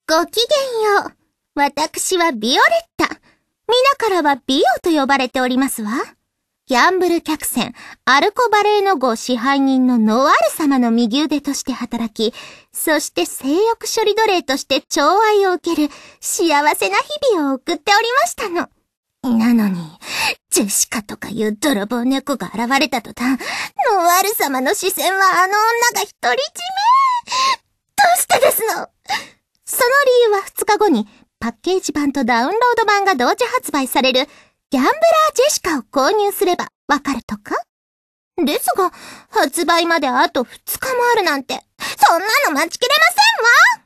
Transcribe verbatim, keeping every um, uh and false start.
ごきげんよう。私はビオレッタ。皆からはビオと呼ばれておりますわ。ギャンブル客船、アルコバレーの号支配人のノワール様の右腕として働き、そして性欲処理奴隷として寵愛を受ける幸せな日々を送っておりましたの。なのに、ジェシカとかいう泥棒猫が現れた途端、ノワール様の視線はあの女が独り占め。どうしてですの？その理由はふつかごにパッケージ版とダウンロード版が同時発売されるギャンブラージェシカを購入すればわかるとか？ですが、発売まであとふつかもあるなんて、そんなの待ちきれませんわ！